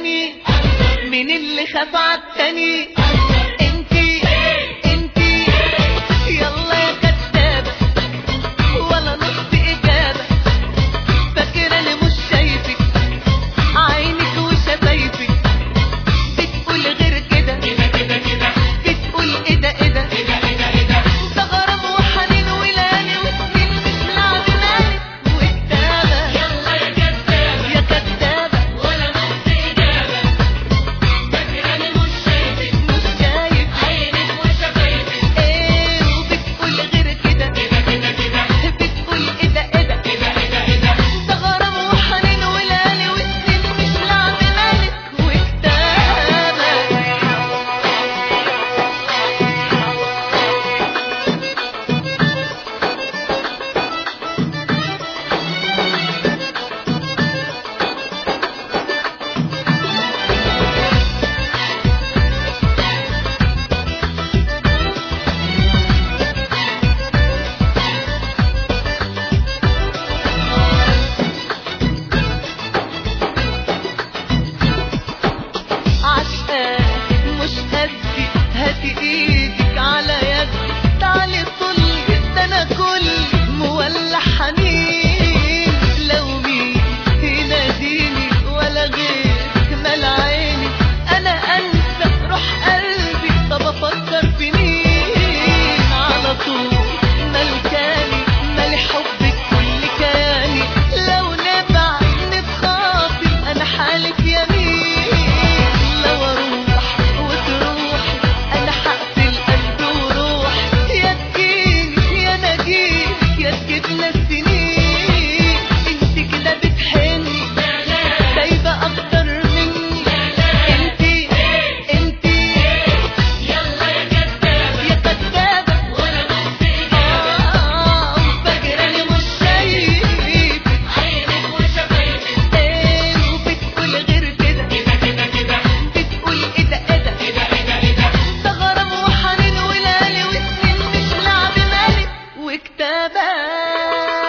تاني؟ مين اللي خاف عالتاني؟ انتي يلا يا كدابة ولا نص إجابة. فاكرة أنا مش شايفك، عينك وشفايفك بتقول غير كده، بتقول ايه ده ايه ده، ده غرام وحنين وليالي وسنين مش لعب مالك وكتابة. يلا يا كدابة يا كدابة ولا نص إجابة. فاكرة أنا مش شايفك، مش شايف عينك وشفايفك ايه وبتقول غير كده، بتقول ايه ده ايه ده، ده غرام وحنين وليالي وسنين مش لعب مالك وكتابة. عشقاك مش قدي، هاتي ايدك على يدي، تعالي طلي ده انا كل مولع حنين. لو مين يناديني ولا غيرك مال عيني، انا انسى روح قلبي. طب افكر في مين على طول ملكاني، مالي حبك كل كياني. لو نبعد نتخاصم انا حالف يمين، لو اروح وتروح انا هقتل قلبي وروحي. يا تجيني يا نجيك يا تجيبنا السنين، انت كده بتحني سايبة اكتر مني. انت يلا يا كدابة يا كدابة ولا نص إجابة. وفاكراني مش شايفك، عينك وشفايفك ايه وبتقول غير كده، بتقول ايه ده ايه ده، ده غرام وحنين وليالي وسنين مش لعب مالك وكتابة.